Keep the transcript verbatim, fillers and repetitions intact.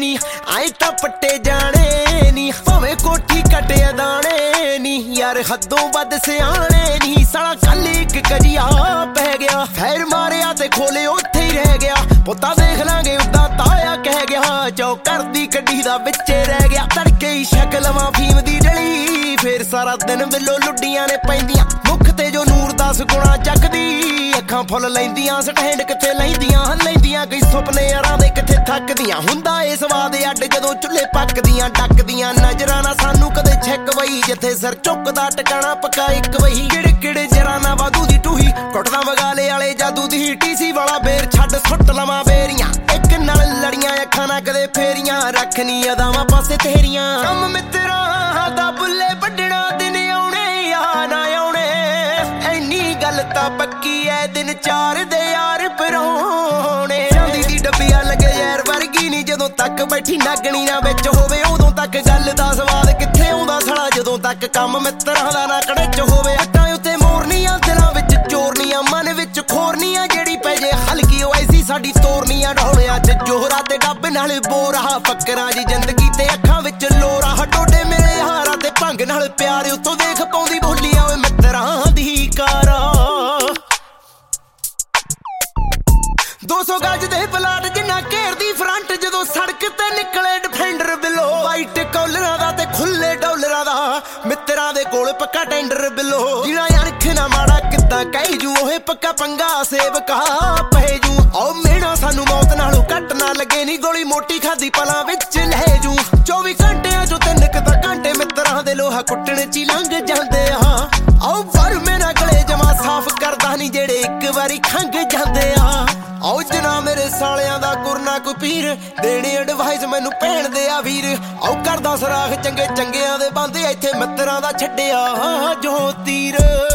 नी आए तां पट्टे जाने नी भावें कोठी कटे दाने नी यार हदों वध सियाणे नी साला कल एक कजिया पै गया फैर मारिया ते खोले उत्थे ही रह गया पुत्ता देख लांगे उदा ताया कह गया चौकर दी कड्डी दा विचे रह गया तड़के ही शक्ल मां फीम दी जली फिर सारा दिन बिलो लुड्डियां ने पैंदियां मुख ते जो नूर दस गुणा चकदी अखां फुल लैंदियां स्टैंड किथे लैंदियां लैंदियां कई सुपने यारां दे किथे थकदियां हुंदा ए स्वाद अड्ड जदों चुल्हे पकदियां डकदियां नजरां ना सानू कदे छक वही जिथे सिर झुकदा टकाना पक्का एक वही किड़े किड़े जरा ना वादू दी टूही टुटदा वगाले वाले जादू दी टीसी वाला बेर छड्ड सुट लवां बेरियां एक नाल लड़ियां अखां ना कदे फेरियां रखनी अदावां पासे तेरियां कम मित्तरां दा बुल्ले वड्डणा दिन आउणे या ना आउणे ऐनी गल तां पक्की ऐ दिन चार दे यार पराउणे चांदी दी डब्बिया लगे यार वर्गी नी जदों तक बैठी नागणी ना विच होवे उदों तक गल दा स्वाद किथे आउंदा साला जदों तक कम मित्तरां दा ना कड़च होवे अक्कां उत्ते मोरनियां दिलां विच चोरनियां मन विच खोरनियां जेड़ी पै जे हलकी ओ ऐसी साडी तोरनियां ढोलियां च जोहरा ते डब नाल बोरा फकरां दी जिंदगी ते अखां विच लोरा हटोडे मेरे यारां ते भंग नाल प्यार उत्तों देख पाउंदी बोलियां ओए मित्तरां दी कारा दो सौ गज दे पलाट जिन्ना घेरदी फ्रंट जदों सड़क ते निकले डिफेंडर बिलो वाइट कॉलरां दा ते खुले डॉलरां दा मित्तरां दे कोल पक्का टेंडर बिलो जिहड़ा अणख ना माड़ा किद्दां कही जू ओहे पक्का पंगा सेवका पै जू ओ मेणा सानू मौत नालों घट ना लगे नी गोली मोटी खादी पलां विच ले जू चौबी घंटियां चों तिन्न क तां घंटे मित्तरां दे लोहा कुੱਟਣ च लंघ जांदे आ ओ पर मेरा गले जमा साफ करदा नी जेड़े एक वारी खंघ जांदे आ आओ जना मेरे सालियां दा गुरना कोई पीर देनी एडवाइस मैनू भैन दे आ वीर आओ करदा सराख चंगे चंगियां दे बंदे इत्थे मित्तरां दा छड्डिया जो तीर।